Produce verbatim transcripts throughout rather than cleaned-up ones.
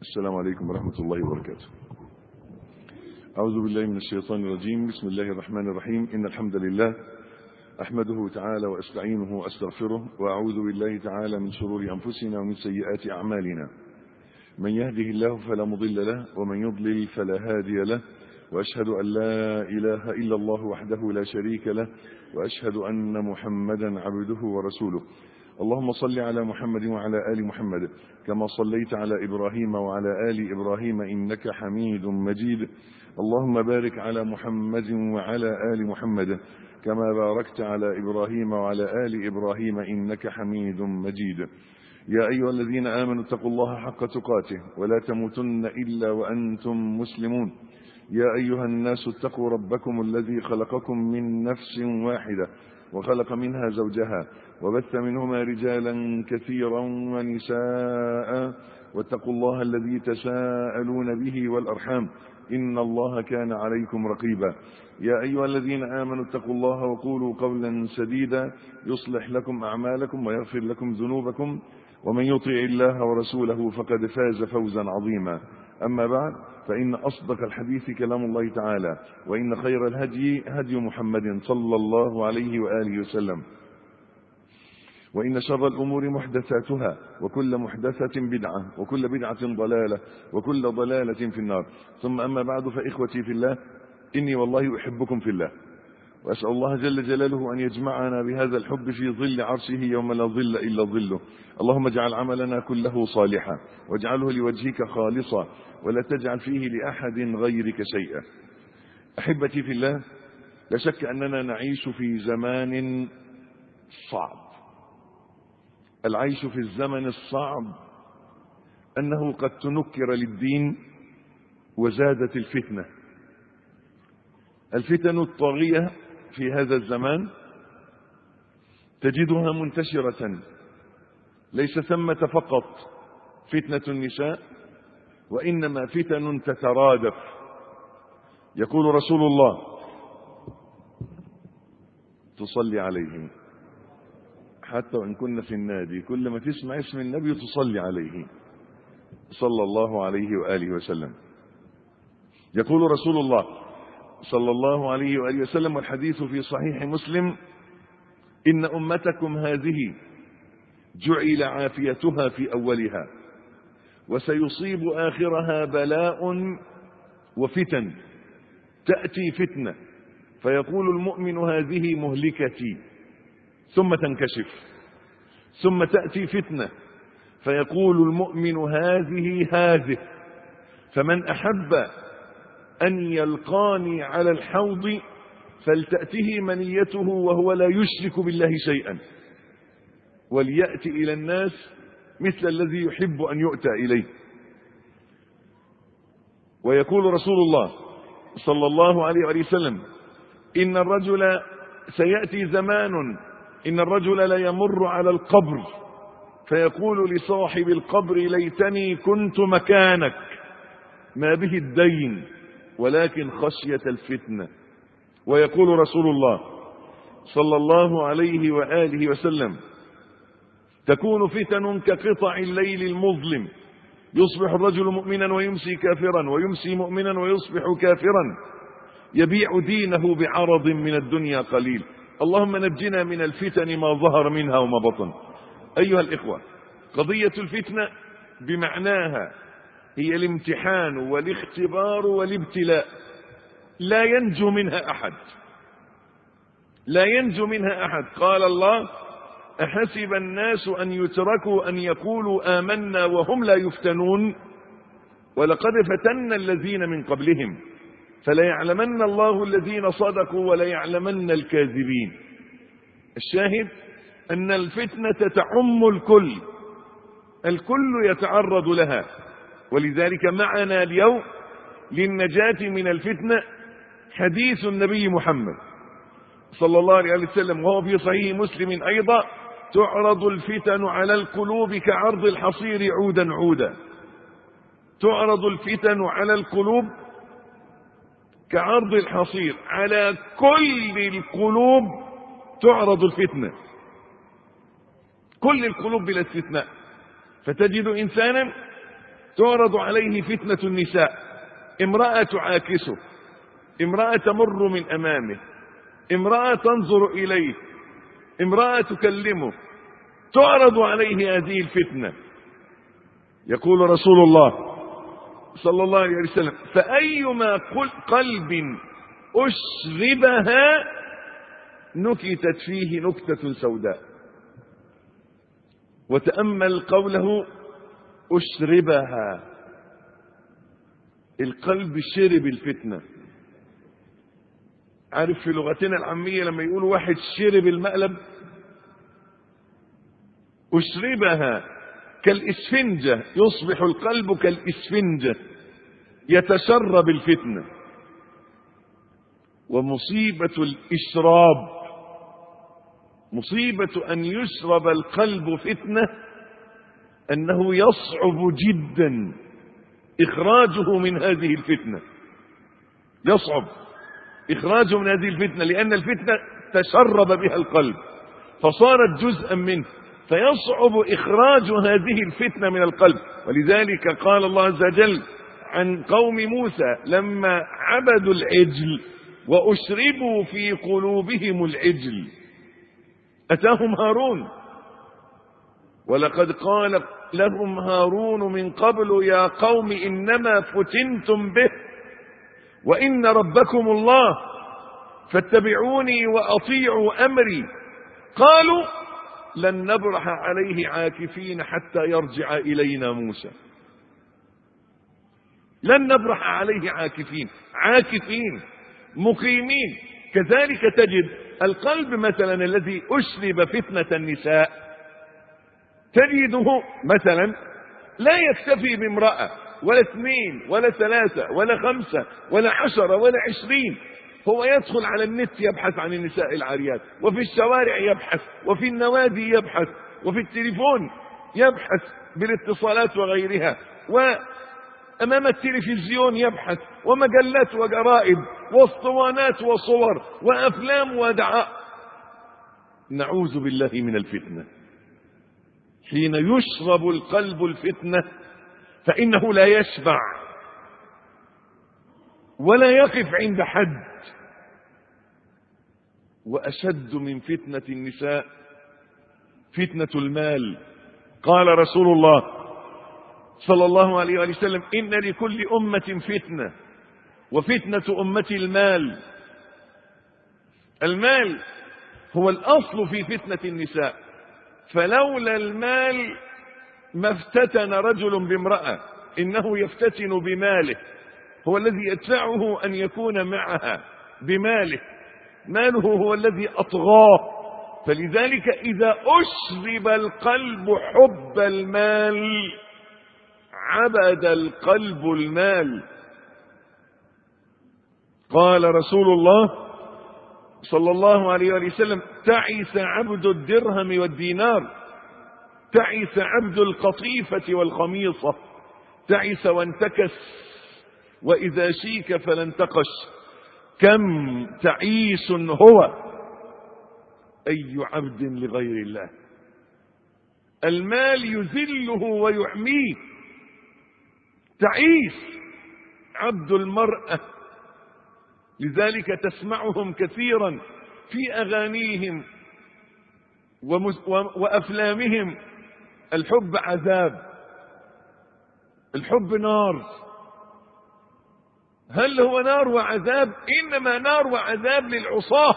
السلام عليكم ورحمة الله وبركاته. أعوذ بالله من الشيطان الرجيم. بسم الله الرحمن الرحيم. إن الحمد لله أحمده تعالى وأستعينه وأستغفره، وأعوذ بالله تعالى من شرور أنفسنا ومن سيئات أعمالنا. من يهده الله فلا مضل له، ومن يضلل فلا هادي له، وأشهد أن لا إله إلا الله وحده لا شريك له، وأشهد أن محمدا عبده ورسوله. اللهم صل على محمد وعلى آل محمد كما صليت على إبراهيم وعلى آل إبراهيم إنك حميد مجيد. اللهم بارك على محمد وعلى آل محمد كما باركت على إبراهيم وعلى آل إبراهيم إنك حميد مجيد. يا أيها الذين آمنوا اتقوا الله حق تقاته ولا تموتن إلا وأنتم مسلمون. يا أيها الناس اتقوا ربكم الذي خلقكم من نفس واحدة وخلق منها زوجها وبث منهما رجالا كثيرا ونساء، واتقوا الله الذي تساءلون به والأرحام إن الله كان عليكم رقيبا. يا أيها الذين آمنوا اتقوا الله وقولوا قولا سديدا يصلح لكم أعمالكم ويغفر لكم ذنوبكم، ومن يطع الله ورسوله فقد فاز فوزا عظيما. أما بعد، فإن أصدق الحديث كلام الله تعالى، وإن خير الهدي هدي محمد صلى الله عليه وآله وسلم، وإن شر الأمور محدثاتها، وكل محدثة بدعة، وكل بدعة ضلالة، وكل ضلالة في النار. ثم أما بعد، فإخوتي في الله، إني والله أحبكم في الله، وأسأل الله جل جلاله أن يجمعنا بهذا الحب في ظل عرشه يوم لا ظل إلا ظله. اللهم اجعل عملنا كله صالحا، واجعله لوجهك خالصا، ولا تجعل فيه لأحد غيرك شيئا. أحبتي في الله، لا شك أننا نعيش في زمان صعب. العيش في الزمن الصعب أنه قد تنكر للدين وزادت الفتنة. الفتن الطاغية في هذا الزمان تجدها منتشرة، ليس ثمة فقط فتنة النساء، وإنما فتن تترادف. يقول رسول الله تصلي عليه، حتى وإن كنا في النادي كل ما تسمع اسم النبي تصلي عليه صلى الله عليه وآله وسلم. يقول رسول الله صلى الله عليه وآله وسلم، والحديث في صحيح مسلم: إن أمتكم هذه جعل عافيتها في أولها، وسيصيب آخرها بلاء وفتن. تأتي فتنة فيقول المؤمن هذه مهلكتي، ثم تنكشف. ثم تأتي فتنة فيقول المؤمن هذه هذه، فمن أحب أن يلقاني على الحوض فلتأته منيته وهو لا يشرك بالله شيئا، وليأتي إلى الناس مثل الذي يحب أن يؤتى إليه. ويقول رسول الله صلى الله عليه وسلم: إن الرجل سيأتي زمان إن الرجل لا يمر على القبر فيقول لصاحب القبر ليتني كنت مكانك، ما به الدين ولكن خشية الفتنة. ويقول رسول الله صلى الله عليه وآله وسلم: تكون فتن كقطع الليل المظلم، يصبح الرجل مؤمنا ويمسي كافرا، ويمسي مؤمنا ويصبح كافرا، يبيع دينه بعرض من الدنيا قليل. اللهم نجنا من الفتن ما ظهر منها وما بطن. أيها الإخوة، قضية الفتنة بمعناها هي الامتحان والاختبار والابتلاء، لا ينجو منها أحد، لا ينجو منها أحد. قال الله: أحسب الناس أن يتركوا أن يقولوا آمنا وهم لا يفتنون، ولقد فتنا الذين من قبلهم فلا يعلمن الله الذين صدقوا ولا يعلمن الكاذبين. الشاهد أن الفتنة تعم الكل، الكل يتعرض لها. ولذلك معنا اليوم للنجاة من الفتنة حديث النبي محمد صلى الله عليه وسلم، وهو في صحيح مسلم أيضا: تعرض الفتن على القلوب كعرض الحصير عودا عودا. تعرض الفتن على القلوب كعرض الحصير، على كل القلوب تعرض الفتنة، كل القلوب بلا استثناء. فتجد إنسانا تعرض عليه فتنة النساء، امرأة تعاكسه، امرأة تمر من أمامه، امرأة تنظر إليه، امرأة تكلمه، تعرض عليه هذه الفتنة. يقول رسول الله صلى الله عليه وسلم: فأيما قلب أشربها نكتت فيه نكتة سوداء. وتأمل قوله أشربها، القلب شرب الفتنة. عارف في لغتنا العامية لما يقولوا واحد شرب المقلب؟ أشربها كالإسفنجة، يصبح القلب كالإسفنجة يتشرب الفتنة. ومصيبة الإشراب، مصيبة أن يشرب القلب فتنة، أنه يصعب جدا إخراجه من هذه الفتنة، يصعب إخراجه من هذه الفتنة، لأن الفتنة تشرب بها القلب فصارت جزءا منه، فيصعب إخراج هذه الفتنة من القلب. ولذلك قال الله عز وجل عن قوم موسى لما عبدوا العجل وأشربوا في قلوبهم العجل أتاهم هارون، ولقد قال لهم هارون من قبل يا قوم إنما فتنتم به وإن ربكم الله فاتبعوني وأطيعوا أمري. قالوا لن نبرح عليه عاكفين حتى يرجع إلينا موسى. لن نبرح عليه عاكفين، عاكفين مقيمين. كذلك تجد القلب مثلا الذي أشرب فتنة النساء، تجده مثلا لا يكتفي بامرأة ولا اثنين ولا ثلاثة ولا خمسة ولا عشرة ولا عشرين، هو يدخل على النت يبحث عن النساء العاريات، وفي الشوارع يبحث، وفي النوادي يبحث، وفي التليفون يبحث بالاتصالات وغيرها، وأمام التلفزيون يبحث، ومجلات وجرائد واسطوانات وصور وأفلام ودعاء. نعوذ بالله من الفتنة. حين يشرب القلب الفتنة فإنه لا يشبع ولا يقف عند حد. وأشد من فتنة النساء فتنة المال. قال رسول الله صلى الله عليه وسلم: إن لكل أمة فتنة وفتنة أمتي المال. المال هو الأصل في فتنة النساء، فلولا المال ما افتتن رجل بامرأة، إنه يفتتن بماله، هو الذي يدفعه أن يكون معها بماله، ماله هو الذي أطغاه. فلذلك إذا أشرب القلب حب المال عبد القلب المال. قال رسول الله صلى الله عليه وسلم: تعس عبد الدرهم والدينار، تعس عبد القطيفة والخميصة، تعس وانتكس وإذا شيك فلن تقش، كم تعيس هو أي عبد لغير الله. المال يذله ويعميه. تعيس عبد المرأة. لذلك تسمعهم كثيرا في أغانيهم وأفلامهم: الحب عذاب، الحب نار. هل هو نار وعذاب؟ إنما نار وعذاب للعصاة.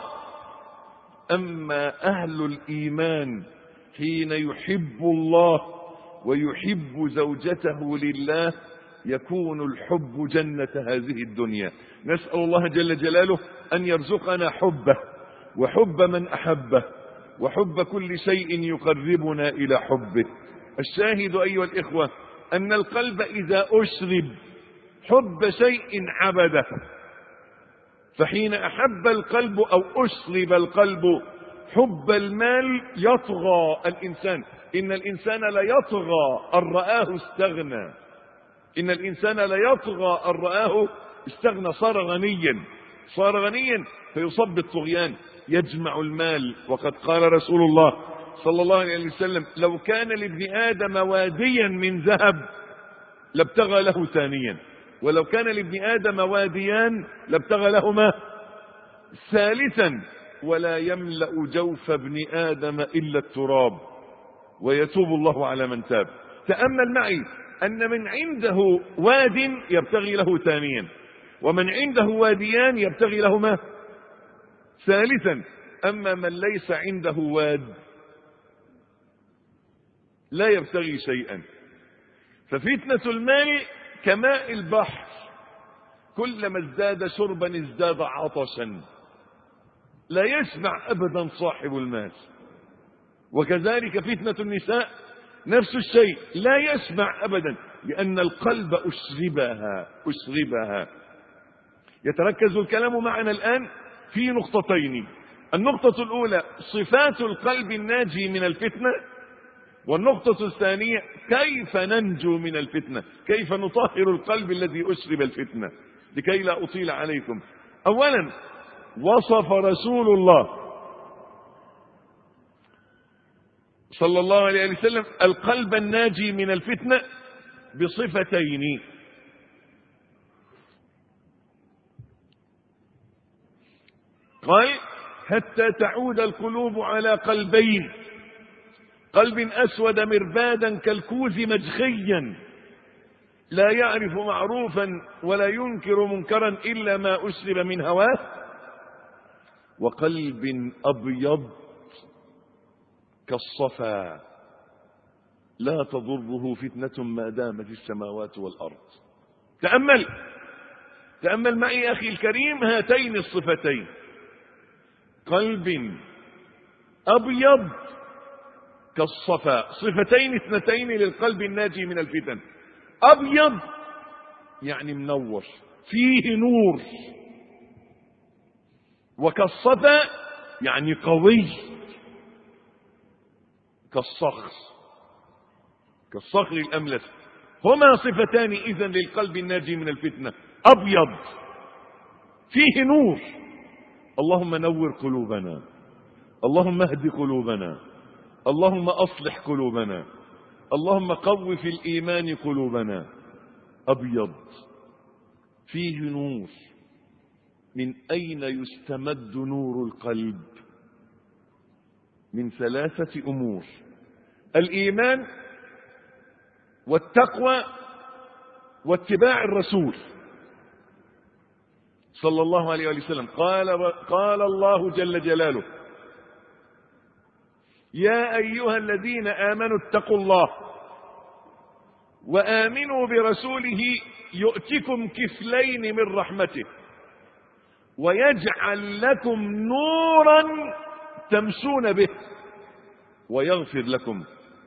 أما أهل الإيمان حين يحب الله ويحب زوجته لله يكون الحب جنة هذه الدنيا. نسأل الله جل جلاله أن يرزقنا حبه وحب من أحبه وحب كل شيء يقربنا إلى حبه. الشاهد أيها الإخوة أن القلب إذا أشرب حب شيء عبده، فحين أحب القلب أو أشرب القلب حب المال يطغى الإنسان. إن الإنسان لا يطغى أن رآه استغنى، إن الإنسان لا يطغى أن رآه استغنى، صار غنيا، صار غنيا فيصب بالطغيان، يجمع المال. وقد قال رسول الله صلى الله عليه وسلم: لو كان لابن آدم واديا من ذهب لابتغى له ثانيا، ولو كان لابن آدم واديان لابتغى لهما ثالثا، ولا يملأ جوف ابن آدم إلا التراب ويتوب الله على من تاب. تأمل معي أن من عنده واد يبتغي له ثانيا، ومن عنده واديان يبتغي لهما ثالثا. أما من ليس عنده واد لا يبتغي شيئا. ففتنة الماء كماء البحر، كلما ازداد شربا ازداد عطشا، لا يشبع أبدا صاحب المال. وكذلك فتنة النساء نفس الشيء، لا يشبع أبدا، لأن القلب أشربها أشربها. يتركز الكلام معنا الآن في نقطتين. النقطة الأولى صفات القلب الناجي من الفتنة، والنقطة الثانية كيف ننجو من الفتنة، كيف نطهر القلب الذي أشرب الفتنة، لكي لا أطيل عليكم. أولا وصف رسول الله صلى الله عليه وسلم القلب الناجي من الفتنة بصفتين. قال حتى تعود القلوب على قلبين، قلب أسود مربادا كالكوز مجخيا لا يعرف معروفا ولا ينكر منكرا إلا ما أشرب من هواه، وقلب أبيض كالصفا لا تضره فتنة ما دامت السماوات والأرض. تأمل تأمل معي أخي الكريم هاتين الصفتين، قلب أبيض كالصفا، صفتين اثنتين للقلب الناجي من الفتن. أبيض يعني منور فيه نور، وكالصفا يعني قوي كالصخر كالصخر الأملس. هما صفتان إذن للقلب الناجي من الفتنة، أبيض فيه نور. اللهم نور قلوبنا، اللهم اهد قلوبنا، اللهم أصلح قلوبنا، اللهم قو في الإيمان قلوبنا. أبيض فيه نور. من أين يستمد نور القلب؟ من ثلاثة أمور: الإيمان والتقوى واتباع الرسول صلى الله عليه وسلم. قال, قال الله جل جلاله: يا أيها الذين آمنوا اتقوا الله وآمنوا برسوله يؤتكم كفلين من رحمته ويجعل لكم نورا تمشون به ويغفر لكم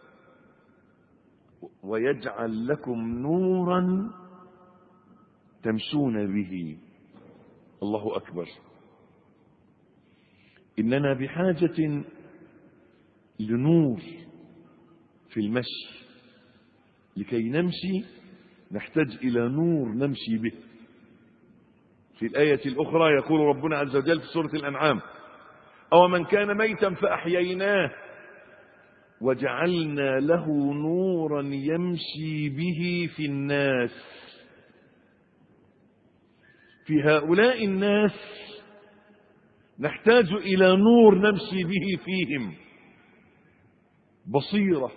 ويجعل لكم نورا تمشون به. الله أكبر. إننا بحاجة لنور في المشي. لكي نمشي نحتاج إلى نور نمشي به. في الآية الأخرى يقول ربنا عز وجل في سورة الأنعام: أو من كان ميتا فأحييناه وجعلنا له نورا يمشي به في الناس. في هؤلاء الناس نحتاج إلى نور نمشي به فيهم، بصيرة.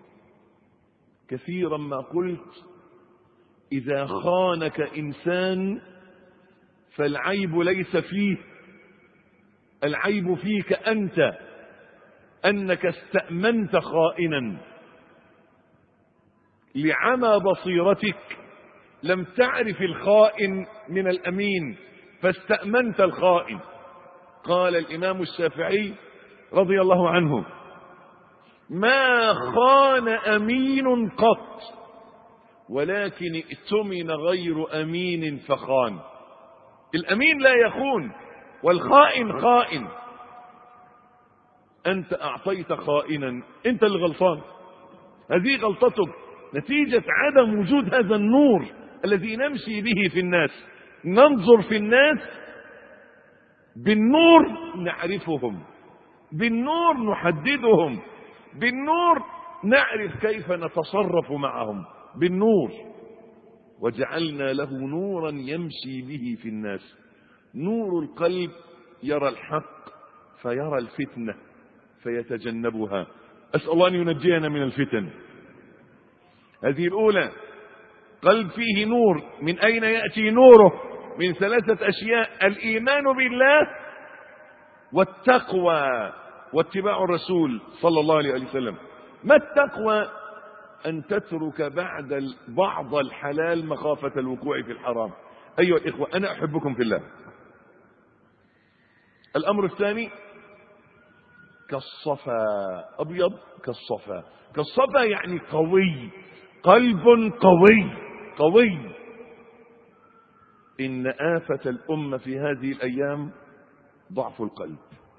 كثيرا ما قلت: إذا خانك إنسان فالعيب ليس فيه، العيب فيك أنت، أنك استأمنت خائنا لعمى بصيرتك، لم تعرف الخائن من الأمين فاستأمنت الخائن. قال الإمام الشافعي رضي الله عنه: ما خان أمين قط ولكن ائتمن غير أمين فخان. الأمين لا يخون والخائن خائن. أنت أعطيت خائنا، أنت اللي غلطان، هذه غلطتك نتيجة عدم وجود هذا النور الذي نمشي به في الناس. ننظر في الناس بالنور نعرفهم، بالنور نحددهم، بالنور نعرف كيف نتصرف معهم، بالنور. وجعلنا له نورا يمشي به في الناس. نور القلب يرى الحق فيرى الفتنة فيتجنبها. أسأل الله أن ينجينا من الفتن. هذه الأولى، قلب فيه نور. من أين يأتي نوره؟ من ثلاثة أشياء: الإيمان بالله، والتقوى، واتباع الرسول صلى الله عليه وسلم. ما التقوى؟ أن تترك بعد بعض الحلال مخافة الوقوع في الحرام. أيها الإخوة، أنا أحبكم في الله. الأمر الثاني، كالصفا، أبيض كالصفا. كالصفا يعني قوي، قلب قوي قوي. إن آفة الأمة في هذه الأيام ضعف القلب،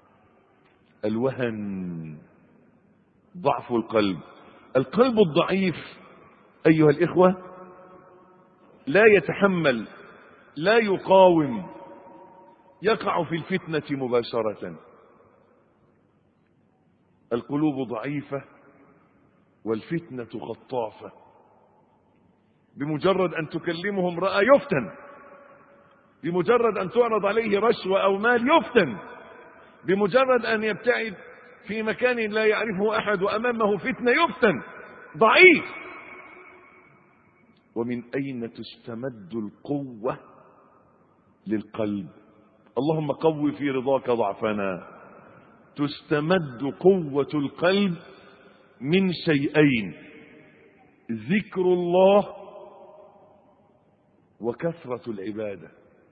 الوهن، ضعف القلب. القلب الضعيف أيها الإخوة لا يتحمل، لا يقاوم، يقع في الفتنة مباشرة. القلوب ضعيفة والفتنة خطافة. بمجرد أن تكلمه امرأة يفتن، بمجرد أن تعرض عليه رشوة أو مال يفتن، بمجرد أن يبتعد في مكان لا يعرفه أحد وأمامه فتنة يفتن. ضعيف. ومن أين تستمد القوة للقلب؟ اللهم قو في رضاك ضعفنا. تستمد قوة القلب من شيئين: ذكر الله وكثرة العبادة.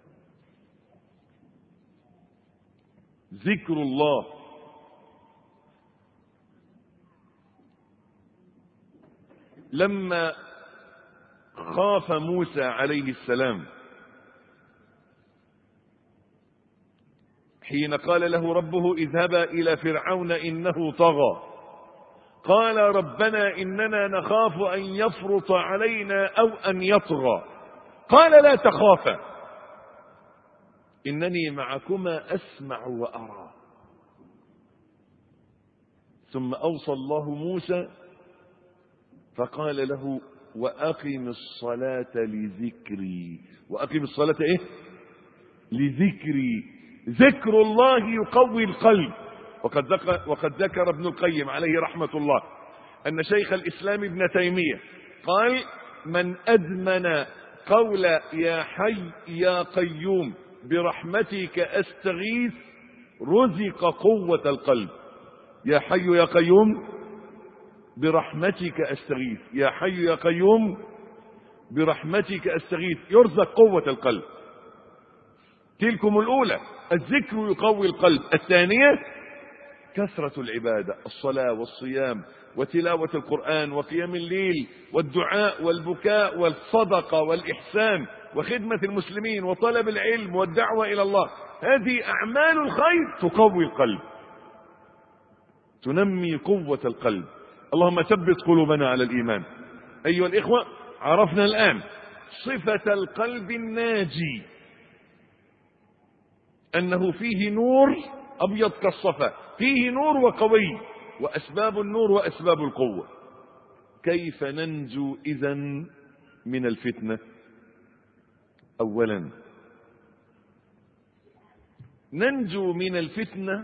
ذكر الله. لما خاف موسى عليه السلام حين قال له ربه اذهبا إلى فرعون إنه طغى، قال ربنا إننا نخاف أن يفرط علينا أو أن يطغى، قال لا تخافا إنني معكما أسمع وأرى. ثم أوصى الله موسى فقال له وأقم الصلاة لذكري. وأقم الصلاة إيه؟ لذكري. ذكر الله يقوي القلب. وقد ذكر, وقد ذكر ابن القيم عليه رحمة الله أن شيخ الإسلام ابن تيمية قال من أدمن قول يا حي يا قيوم برحمتك أستغيث رزق قوة القلب. يا حي يا قيوم برحمتك أستغيث، يا حي يا قيوم برحمتك أستغيث، يرزق قوة القلب. تلكم الأولى، الذكر يقوي القلب. الثانية كثرة العبادة، الصلاة والصيام وتلاوة القرآن وقيام الليل والدعاء والبكاء والصدقة والإحسان وخدمة المسلمين وطلب العلم والدعوة إلى الله. هذه أعمال الخير تقوي القلب، تنمي قوة القلب. اللهم ثبت قلوبنا على الإيمان. أيها الإخوة، عرفنا الآن صفة القلب الناجي، أنه فيه نور أبيض كالصفا، فيه نور وقوي، وأسباب النور وأسباب القوة. كيف ننجو إذن من الفتنة؟ أولا ننجو من الفتنة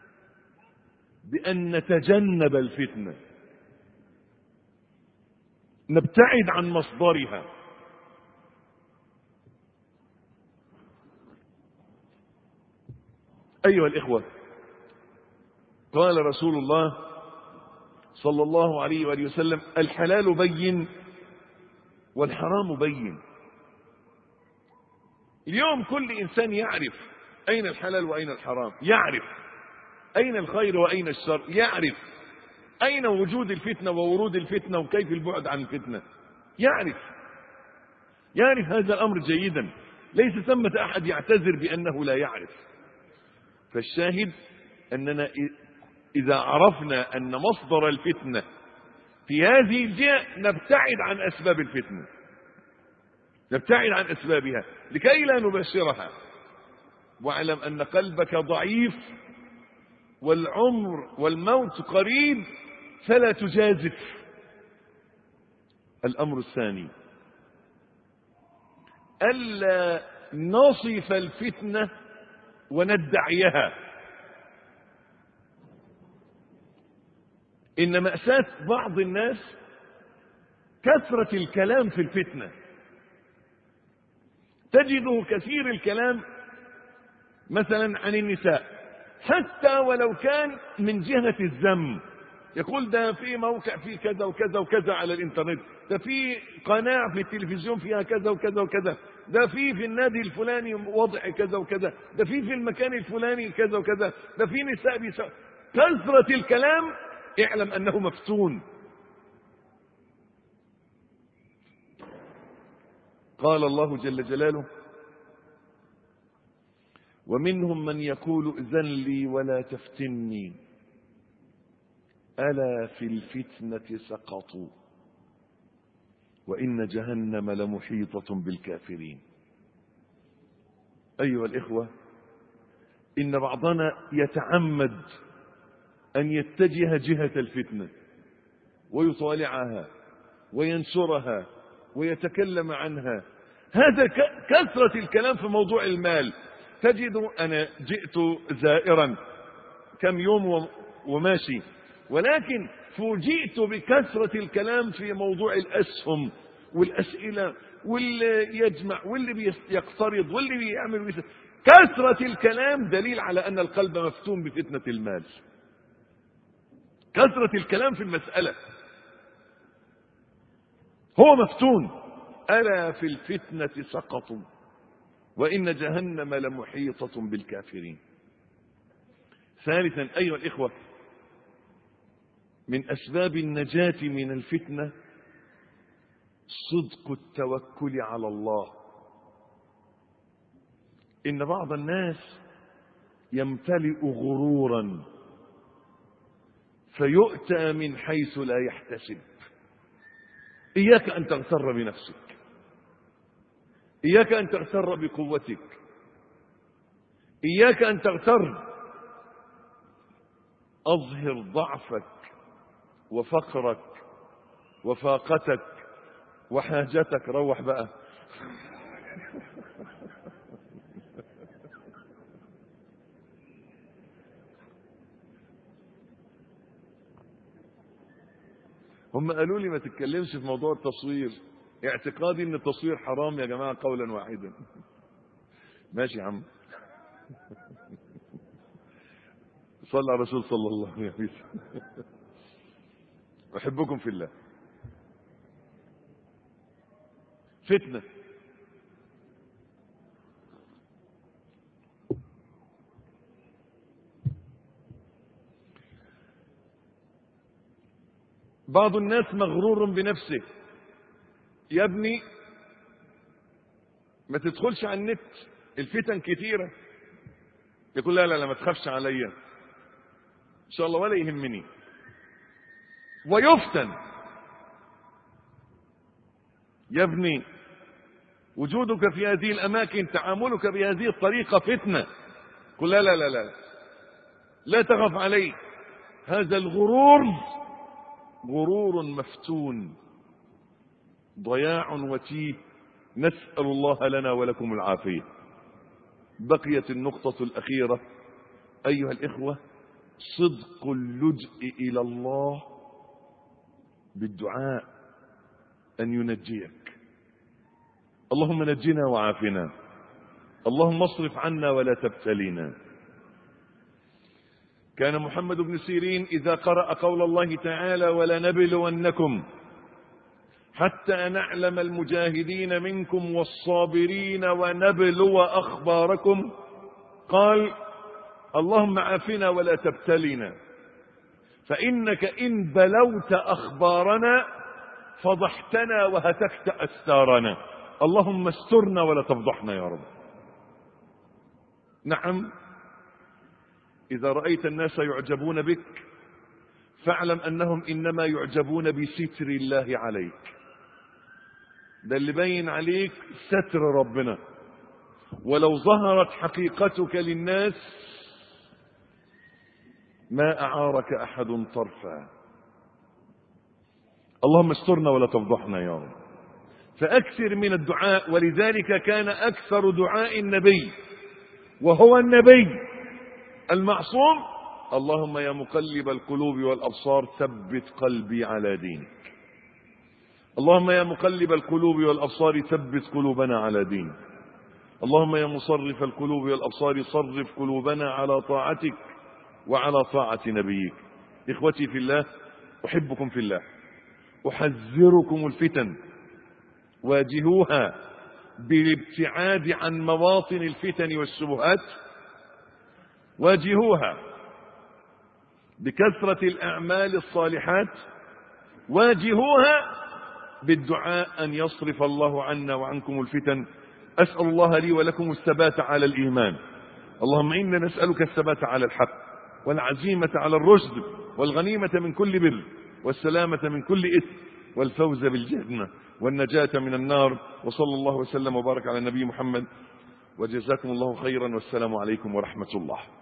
بأن نتجنب الفتنة، نبتعد عن مصدرها. أيها الإخوة، قال رسول الله صلى الله عليه وآله وسلم الحلال بين والحرام بين. اليوم كل إنسان يعرف أين الحلال وأين الحرام، يعرف أين الخير وأين الشر، يعرف أين وجود الفتنة وورود الفتنة وكيف البعد عن الفتنة، يعرف يعرف هذا الأمر جيدا. ليس ثمة أحد يعتذر بأنه لا يعرف. فالشاهد أننا إذا عرفنا أن مصدر الفتنة في هذه الجهة نبتعد عن أسباب الفتنة، نبتعد عن أسبابها لكي لا نبشرها. واعلم أن قلبك ضعيف والعمر والموت قريب فلا تجازف. الأمر الثاني ألا نصف الفتنة وندعيها. إن مأساة بعض الناس كثرة الكلام في الفتنة. تجده كثير الكلام مثلا عن النساء، حتى ولو كان من جهة الذم، يقول ده في موقع فيه كذا وكذا وكذا على الانترنت، ده في قناة في التلفزيون فيها كذا وكذا وكذا، ده في في النادي الفلاني وضع كذا وكذا، ده في في المكان الفلاني كذا وكذا، ده في نساء بيسا. كثرة الكلام اعلم أنه مفتون. قال الله جل جلاله: ومنهم من يقول ائذن لي ولا تفتني ألا في الفتنة سقطوا وإن جهنم لمحيطة بالكافرين. أيها الإخوة، إن بعضنا يتعمد أن يتجه جهة الفتنة ويطالعها وينشرها ويتكلم عنها. هذا كثرة الكلام في موضوع المال. تجد أنا جئت زائرا كم يوم وماشي، ولكن فوجئت بكثرة الكلام في موضوع الأسهم والأسئلة واللي يجمع واللي يقترض واللي بيعمل ويسا. كثرة الكلام دليل على أن القلب مفتون بفتنة المال. كثرة الكلام في المسألة، هو مفتون. ألا في الفتنة سقطوا وإن جهنم لمحيطة بالكافرين. ثالثا أيها الإخوة، من أسباب النجاة من الفتنة صدق التوكل على الله. إن بعض الناس يمتلئ غرورا فيؤتى من حيث لا يحتسب. إياك أن تغتر بنفسك، إياك أن تغتر بقوتك، إياك أن تغتر. أظهر ضعفك وفقرك وفاقتك وحاجتك. روح بقى. هم قالوا لي ما تتكلمش في موضوع التصوير. اعتقادي ان التصوير حرام يا جماعة قولا واحدا. ماشي يا عم. صلى على الرسول صلى الله عليه وسلم. أحبكم في الله. فتنة. بعض الناس مغرور بنفسه. يا ابني ما تدخلش على النت، الفتن كتيرة. يقول لا لا لا ما تخافش عليا ان شاء الله ولا يهمني، ويفتن. يا ابني وجودك في هذه الاماكن، تعاملك بهذه الطريقة فتنة. قل لا لا لا لا لا تخف علي. هذا الغرور غرور مفتون، ضياع وتيه. نسأل الله لنا ولكم العافية. بقيت النقطة الأخيرة أيها الإخوة، صدق اللجء إلى الله بالدعاء أن ينجيك. اللهم نجنا وعافنا، اللهم اصرف عنا ولا تبتلينا. كان محمد بن سيرين إذا قرأ قول الله تعالى: ولنبلونكم حتى نعلم المجاهدين منكم والصابرين ونبلو أخباركم، قال: اللهم عافنا ولا تبتلنا، فإنك إن بلوت أخبارنا فضحتنا وهتكت أستارنا. اللهم استرنا ولا تفضحنا يا رب. نعم، إذا رأيت الناس يعجبون بك فاعلم أنهم إنما يعجبون بستر الله عليك. ده اللي باين عليك ستر ربنا. ولو ظهرت حقيقتك للناس ما أعارك أحد طرفا. اللهم استرنا ولا تفضحنا يا رب. فأكثر من الدعاء. ولذلك كان أكثر دعاء النبي وهو النبي المعصوم: اللهم يا مقلب القلوب والأبصار ثبت قلبي على دينك. اللهم يا مقلب القلوب والأبصار ثبت قلوبنا على دينك. اللهم يا مصرف القلوب والأبصار صرف قلوبنا على طاعتك وعلى طاعة نبيك. إخوتي في الله، أحبكم في الله، أحذركم الفتن، واجهوها بالابتعاد عن مواطن الفتن والشبهات، واجهوها بكثرة الأعمال الصالحات، واجهوها بالدعاء أن يصرف الله عنا وعنكم الفتن. أسأل الله لي ولكم الثبات على الإيمان. اللهم إنا نسألك الثبات على الحق والعزيمة على الرشد والغنيمة من كل بر والسلامة من كل إثم والفوز بالجنة والنجاة من النار. وصلى الله وسلم وبارك على النبي محمد، وجزاكم الله خيرا، والسلام عليكم ورحمة الله.